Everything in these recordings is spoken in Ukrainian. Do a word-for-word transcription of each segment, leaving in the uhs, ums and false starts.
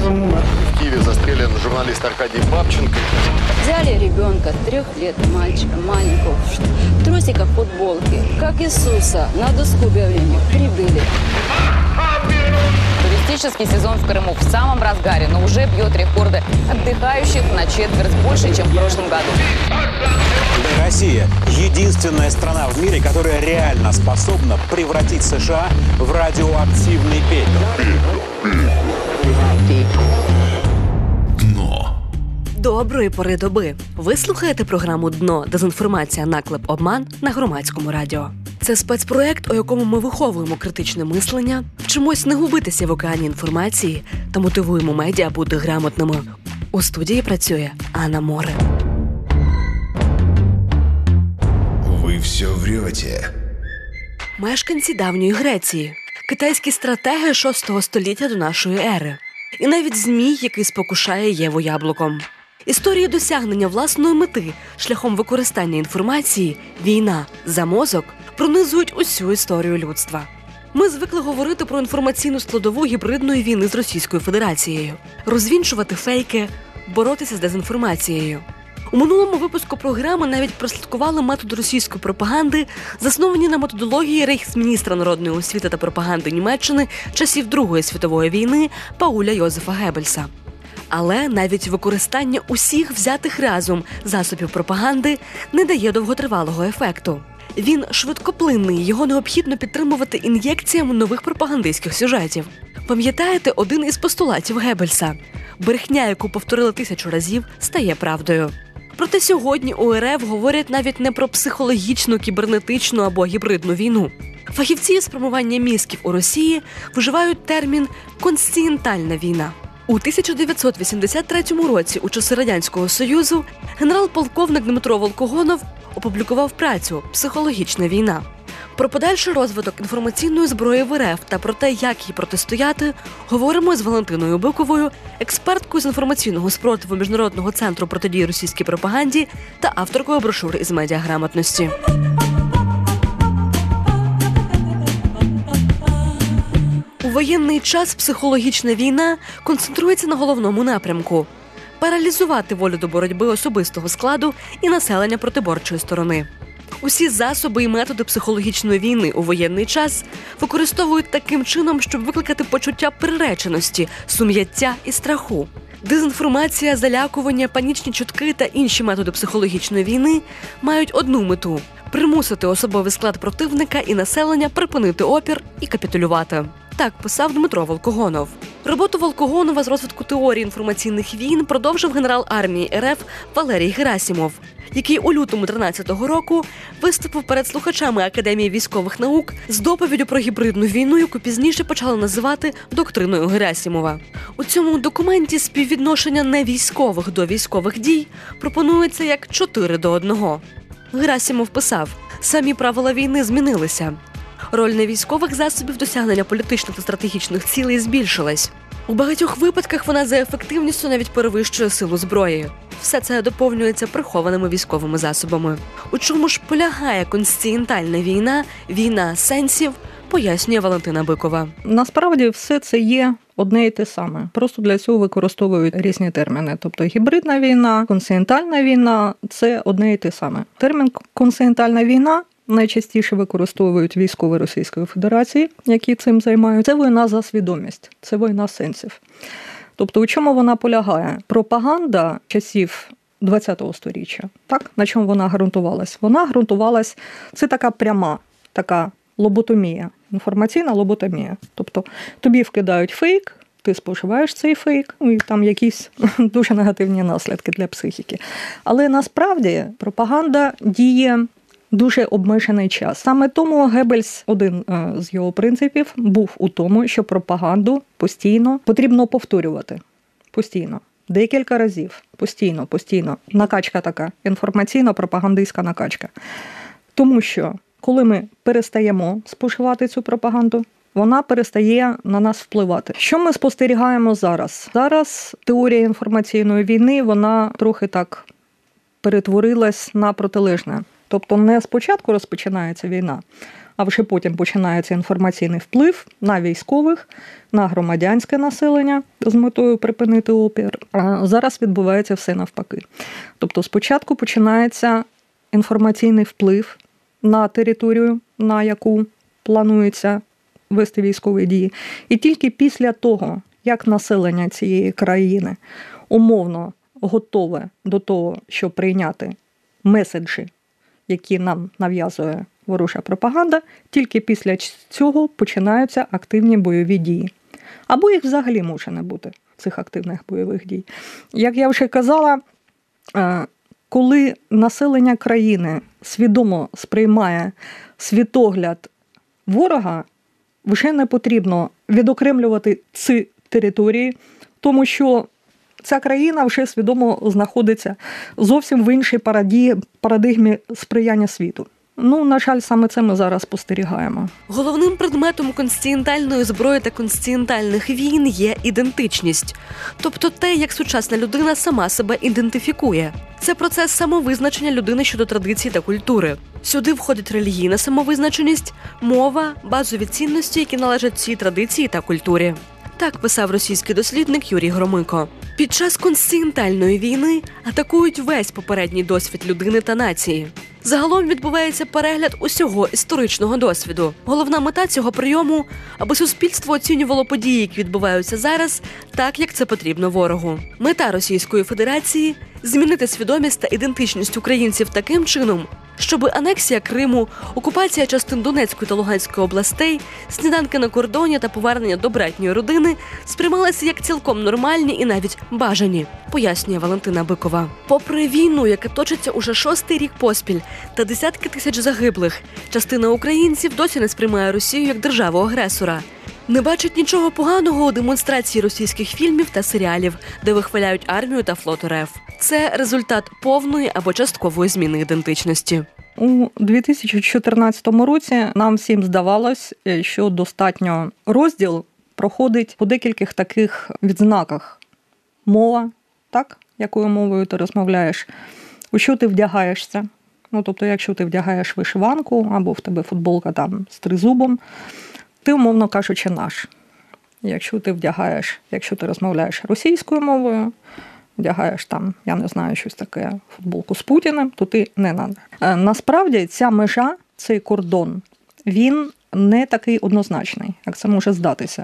В Киеве застрелен журналист Аркадий Бабченко. Взяли ребенка, трех лет мальчика, маленького, в трусиках, футболке, как Иисуса, на доску объявления прибыли. Туристический сезон в Крыму в самом разгаре, но уже бьет рекорды отдыхающих на четверть больше, чем в прошлом году. Россия – единственная страна в мире, которая реально способна превратить США в радиоактивный пепел. Дно. Доброї пори доби. Ви слухаєте програму «Дно. Дезінформація, наклеп, обман» на Громадському радіо. Це спецпроєкт, у якому ми виховуємо критичне мислення, вчимось не губитися в океані інформації та мотивуємо медіа бути грамотними. У студії працює Анна Море. Ви все врете. Мешканці давньої Греції, китайські стратеги шостого століття до нашої ери. І навіть змій, який спокушає Єву яблуком. Історії досягнення власної мети шляхом використання інформації, війна, за мозок пронизують усю історію людства. Ми звикли говорити про інформаційну складову гібридної війни з Російською Федерацією, розвінчувати фейки, боротися з дезінформацією. У минулому випуску програми навіть прослідкували методи російської пропаганди, засновані на методології рейхсміністра народної освіти та пропаганди Німеччини часів Другої світової війни Пауля Йозефа Геббельса. Але навіть використання усіх взятих разом засобів пропаганди не дає довготривалого ефекту. Він швидкоплинний, його необхідно підтримувати ін'єкціями нових пропагандистських сюжетів. Пам'ятаєте один із постулатів Геббельса? Брехня, яку повторили тисячу разів, стає правдою. Проте сьогодні у РФ говорять навіть не про психологічну, кібернетичну або гібридну війну. Фахівці з промивання мізків у Росії вживають термін «конституціональна війна». У тисяча дев'ятсот вісімдесят третьому році, у часи Радянського Союзу, генерал-полковник Дмитро Волкогонов опублікував працю «Психологічна війна». Про подальший розвиток інформаційної зброї в РФ та про те, як їй протистояти, говоримо з Валентиною Биковою, експерткою з інформаційного спротиву Міжнародного центру протидії російській пропаганді та авторкою брошури із медіаграмотності. У воєнний час психологічна війна концентрується на головному напрямку – паралізувати волю до боротьби особистого складу і населення протиборчої сторони. Усі засоби і методи психологічної війни у воєнний час використовують таким чином, щоб викликати почуття приреченості, сум'яття і страху. Дезінформація, залякування, панічні чутки та інші методи психологічної війни мають одну мету – примусити особовий склад противника і населення припинити опір і капітулювати. Так писав Дмитро Волкогонов. Роботу Волкогонова з розвитку теорії інформаційних війн продовжив генерал армії РФ Валерій Герасимов, який у лютому тринадцятого року виступив перед слухачами Академії військових наук з доповіддю про гібридну війну, яку пізніше почали називати доктриною Герасимова. У цьому документі співвідношення невійськових до військових дій пропонується як чотири до одного. Герасимов писав: «Самі правила війни змінилися. Роль невійськових засобів досягнення політичних та стратегічних цілей збільшилась. У багатьох випадках вона за ефективністю навіть перевищує силу зброї. Все це доповнюється прихованими військовими засобами. У чому ж полягає конституціональна війна, війна сенсів, пояснює Валентина Бикова. Насправді все це є одне і те саме. Просто для цього використовують різні терміни. Тобто гібридна війна, континентальна війна – це одне і те саме. Термін «континентальна війна» найчастіше використовують військові Російської Федерації, які цим займаються. Це війна за свідомість, це війна сенсів. Тобто у чому вона полягає? Пропаганда часів ХХ сторіччя, так, на чому вона ґрунтувалась? Вона ґрунтувалась, це така пряма, така лоботомія, інформаційна лоботомія. Тобто тобі вкидають фейк, ти споживаєш цей фейк, ну і там якісь дуже негативні наслідки для психіки. Але насправді пропаганда діє дуже обмежений час. Саме тому Геббельс, один з його принципів, був у тому, що пропаганду постійно потрібно повторювати. Постійно. Декілька разів. Постійно, постійно. Накачка така. Інформаційно-пропагандистська накачка. Тому що, коли ми перестаємо споживати цю пропаганду, вона перестає на нас впливати. Що ми спостерігаємо зараз? Зараз теорія інформаційної війни, вона трохи так перетворилась на протилежне. Тобто не спочатку розпочинається війна, а вже потім починається інформаційний вплив на військових, на громадянське населення з метою припинити опір. А зараз відбувається все навпаки. Тобто спочатку починається інформаційний вплив на територію, на яку планується вести військові дії. І тільки після того, як населення цієї країни умовно готове до того, щоб прийняти меседжі, які нам нав'язує ворожа пропаганда, тільки після цього починаються активні бойові дії. Або їх взагалі може не бути, цих активних бойових дій. Як я вже казала, коли населення країни свідомо сприймає світогляд ворога, вже не потрібно відокремлювати ці території, тому що ця країна вже свідомо знаходиться зовсім в іншій парадигмі сприяння світу. Ну, на жаль, саме це ми зараз спостерігаємо. Головним предметом континентальної зброї та континентальних війн є ідентичність. Тобто те, як сучасна людина сама себе ідентифікує. Це процес самовизначення людини щодо традицій та культури. Сюди входить релігійна самовизначеність, мова, базові цінності, які належать цій традиції та культурі. Так писав російський дослідник Юрій Громико. Під час континентальної війни атакують весь попередній досвід людини та нації. Загалом відбувається перегляд усього історичного досвіду. Головна мета цього прийому – аби суспільство оцінювало події, які відбуваються зараз, так, як це потрібно ворогу. Мета Російської Федерації – змінити свідомість та ідентичність українців таким чином, щоб анексія Криму, окупація частин Донецької та Луганської областей, сніданки на кордоні та повернення до братньої родини сприймалися як цілком нормальні і навіть бажані, пояснює Валентина Бикова. Попри війну, яка точиться уже шостий рік поспіль, та десятки тисяч загиблих, частина українців досі не сприймає Росію як державу-агресора. Не бачать нічого поганого у демонстрації російських фільмів та серіалів, де вихваляють армію та флот РФ. Це результат повної або часткової зміни ідентичності. У дві тисячі чотирнадцятому році нам всім здавалось, що достатньо розділ проходить по декількох таких відзнаках. Мова, так, якою мовою ти розмовляєш, у що ти вдягаєшся. Ну, тобто, якщо ти вдягаєш вишиванку, або в тебе футболка там з тризубом, ти, умовно кажучи, наш. Якщо ти вдягаєш, якщо ти розмовляєш російською мовою, вдягаєш там, я не знаю, щось таке, футболку з Путіним, то ти не надо. Насправді, ця межа, цей кордон, він не такий однозначний, як це може здатися.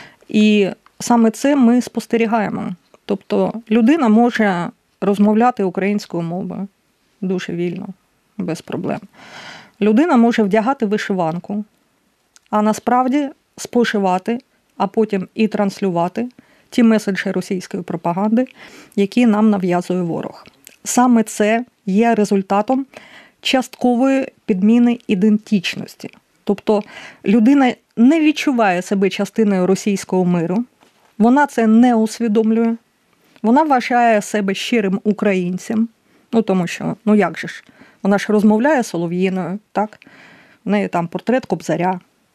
І саме це ми спостерігаємо. Тобто, людина може розмовляти українською мовою дуже вільно, без проблем. Людина може вдягати вишиванку, а насправді споживати, а потім і транслювати ті меседжі російської пропаганди, які нам нав'язує ворог. Саме це є результатом часткової підміни ідентичності. Тобто людина не відчуває себе частиною російського миру, вона це не усвідомлює, вона вважає себе щирим українцем, ну тому що, ну як же ж, вона ж розмовляє солов'їною, так? В неї там портрет Кобзаря,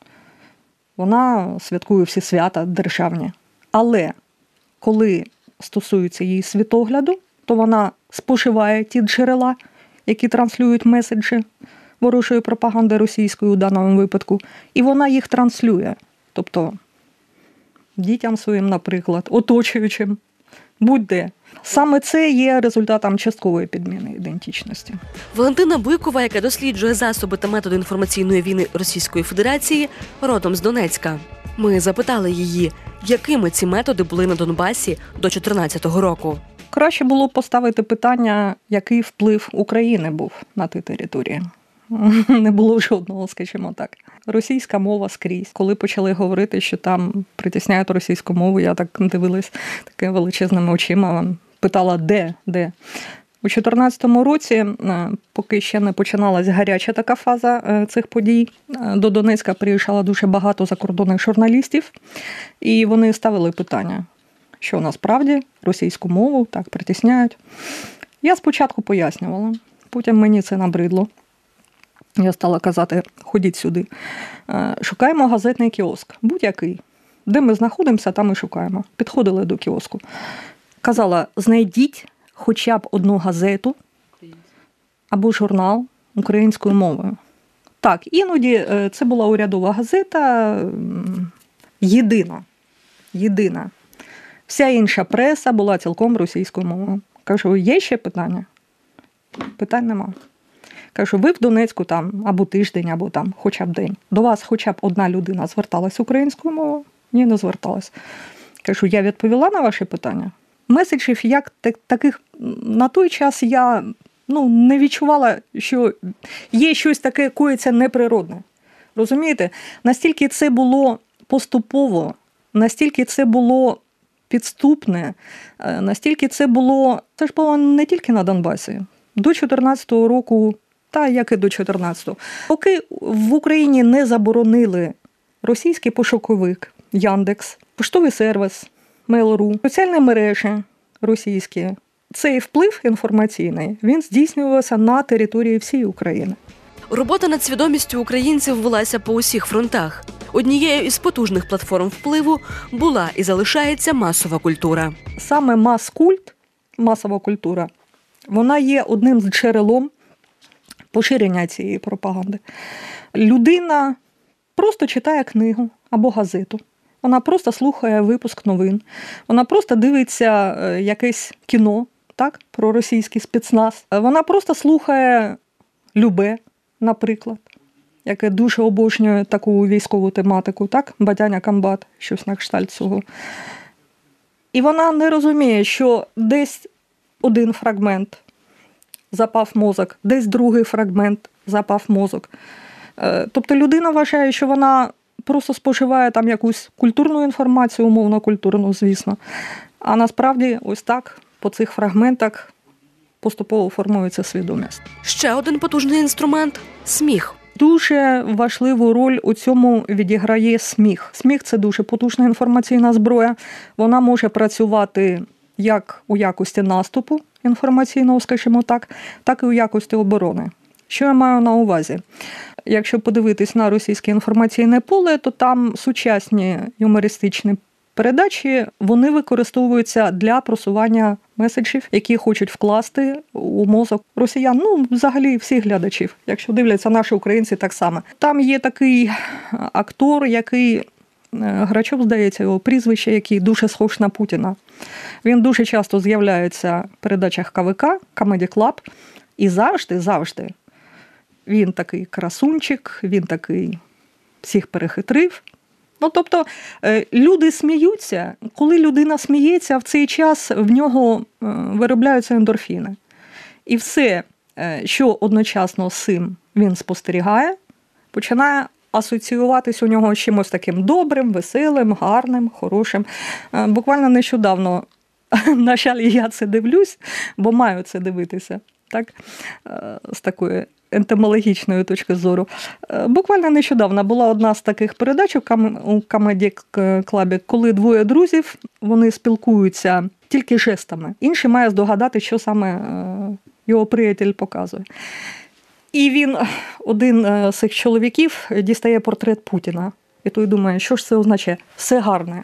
вона святкує всі свята державні. Але коли стосується її світогляду, то вона споживає ті джерела, які транслюють меседжі ворожої пропаганди російської у даному випадку, і вона їх транслює. Тобто дітям своїм, наприклад, оточуючим, будь-де. Саме це є результатом часткової підміни ідентичності. Валентина Бикова, яка досліджує засоби та методи інформаційної війни Російської Федерації, родом з Донецька. Ми запитали її, якими ці методи були на Донбасі до дві тисячі чотирнадцятого року. Краще було поставити питання, який вплив України був на ті території. Не було жодного, скажімо так. Російська мова скрізь. Коли почали говорити, що там притісняють російську мову, я так дивилась такими величезними очима, питала, де, де. У дві тисячі чотирнадцятому році, поки ще не починалась гаряча така фаза цих подій, до Донецька приїжджало дуже багато закордонних журналістів, і вони ставили питання, що насправді російську мову так притісняють. Я спочатку пояснювала, потім мені це набридло. Я стала казати, ходіть сюди. Шукаємо газетний кіоск, будь-який. Де ми знаходимося, там і шукаємо. Підходили до кіоску. Казала, знайдіть хоча б одну газету або журнал українською мовою. Так, іноді це була урядова газета, єдина. Єдина. Вся інша преса була цілком російською мовою. Кажу, є ще питання? Питань нема. Кажу, ви в Донецьку там або тиждень, або там хоча б день. До вас хоча б одна людина зверталась українською мовою? Ні, не зверталась. Кажу, я відповіла на ваші питання? Меседжів як таких на той час я ну, не відчувала, що є щось таке, коїться неприродне. Розумієте? Настільки це було поступово, настільки це було підступне, настільки це було... Це ж було не тільки на Донбасі. До чотирнадцятого року, та як і до чотирнадцятого. Поки в Україні не заборонили російський пошуковик, Яндекс, поштовий сервіс, Mail.ru, соціальні мережі російські, цей вплив інформаційний, він здійснювався на території всієї України. Робота над свідомістю українців велася по усіх фронтах. Однією із потужних платформ впливу була і залишається масова культура. Саме мас-культ, масова культура, вона є одним з джерелом поширення цієї пропаганди. Людина просто читає книгу або газету. Вона просто слухає випуск новин. Вона просто дивиться якесь кіно, так, про російський спецназ. Вона просто слухає Любе, наприклад, яке дуже обожнює таку військову тематику, так, Бадяня Комбат, щось на кшталт цього. І вона не розуміє, що десь один фрагмент запав мозок, десь другий фрагмент запав мозок. Тобто людина вважає, що вона просто споживає там якусь культурну інформацію, умовно культурну, звісно. А насправді ось так по цих фрагментах поступово формується свідомість. Ще один потужний інструмент – сміх. Дуже важливу роль у цьому відіграє сміх. Сміх – це дуже потужна інформаційна зброя. Вона може працювати як у якості наступу інформаційного, скажімо так, так і у якості оборони. Що я маю на увазі? Якщо подивитись на російське інформаційне поле, то там сучасні юмористичні передачі, вони використовуються для просування меседжів, які хочуть вкласти у мозок росіян, ну, взагалі всіх глядачів. Якщо дивляться наші українці, так само. Там є такий актор, який, Грачов, здається, його прізвище, який дуже схож на Путіна. Він дуже часто з'являється в передачах ка ве ка, Comedy Club, і завжди, завжди він такий красунчик, він такий всіх перехитрив. Ну, тобто, люди сміються. Коли людина сміється, в цей час в нього виробляються ендорфіни. І все, що одночасно з цим він спостерігає, починає асоціюватись у нього з чимось таким добрим, веселим, гарним, хорошим. Буквально нещодавно, на жаль, я це дивлюсь, бо маю це дивитися, так, з такої ентомологічної точки зору. Буквально нещодавно була одна з таких передач у Comedy Club, коли двоє друзів, вони спілкуються тільки жестами. Інший має здогадати, що саме його приятель показує. І він, один з цих чоловіків, дістає портрет Путіна. І той думає, що ж це означає? Все гарне.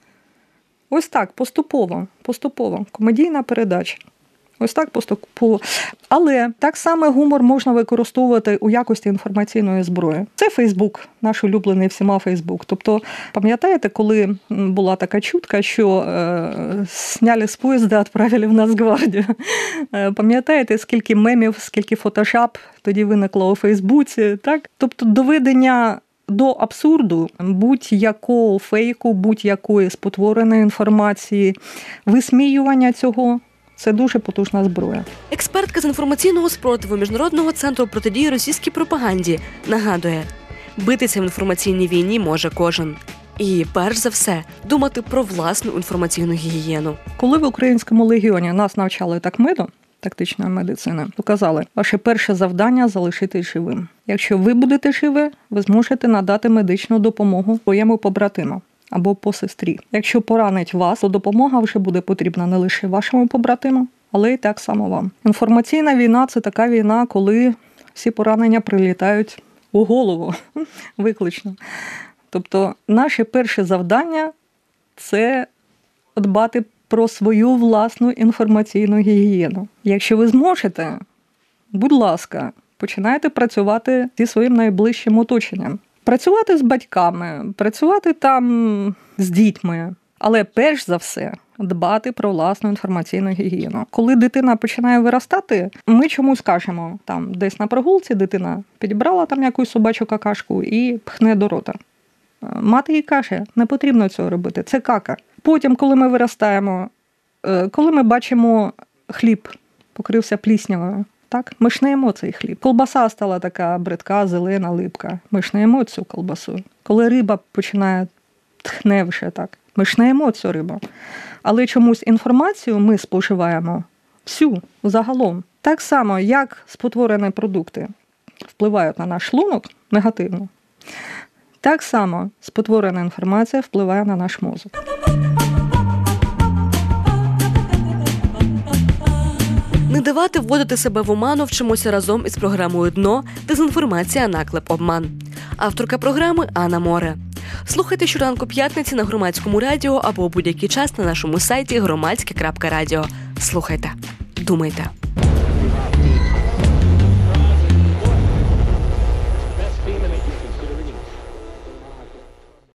Ось так, поступово, поступово. Комедійна передача. Ось так поступово. Але так само гумор можна використовувати у якості інформаційної зброї. Це Фейсбук, наш улюблений всіма Фейсбук. Тобто, пам'ятаєте, коли була така чутка, що е, сняли з поїзда, відправили в Нацгвардію? Е, пам'ятаєте, скільки мемів, скільки фотошап тоді виникло у Фейсбуці? Так? Тобто, доведення до абсурду будь-якого фейку, будь-якої спотвореної інформації, висміювання цього – це дуже потужна зброя. Експертка з інформаційного спротиву Міжнародного центру протидії російській пропаганді нагадує, битися в інформаційній війні може кожен. І, перш за все, думати про власну інформаційну гігієну. Коли в Українському легіоні нас навчали такмеду, тактичної медицини, то казали, ваше перше завдання – залишитись живим. Якщо ви будете живі, ви зможете надати медичну допомогу своєму побратиму або по сестрі. Якщо поранить вас, то допомога вже буде потрібна не лише вашому побратиму, але й так само вам. Інформаційна війна – це така війна, коли всі поранення прилітають у голову, виключно. Тобто наше перше завдання – це дбати про свою власну інформаційну гігієну. Якщо ви зможете, будь ласка, починаєте працювати зі своїм найближчим оточенням. Працювати з батьками, працювати там з дітьми, але перш за все дбати про власну інформаційну гігієну. Коли дитина починає виростати, ми чомусь кажемо, там десь на прогулці дитина підібрала там якусь собачу какашку і пхне до рота. Мати їй каже, не потрібно цього робити, це кака. Потім, коли ми виростаємо, коли ми бачимо хліб, покрився пліснявою, так? Ми ж не їмо цей хліб. Колбаса стала така бридка, зелена, липка. Ми ж не їмо цю колбасу. Коли риба починає тхне вже так, ми ж не їмо цю рибу. Але чомусь інформацію ми споживаємо всю, загалом. Так само, як спотворені продукти впливають на наш шлунок негативно, так само спотворена інформація впливає на наш мозок. Не давати вводити себе в оману вчимося разом із програмою «Дно. Дезінформація, наклеп, обман». Авторка програми Анна Море. Слухайте щоранку п'ятниці на Громадському радіо або у будь-який час на нашому сайті громадське крапка радіо. Слухайте, думайте.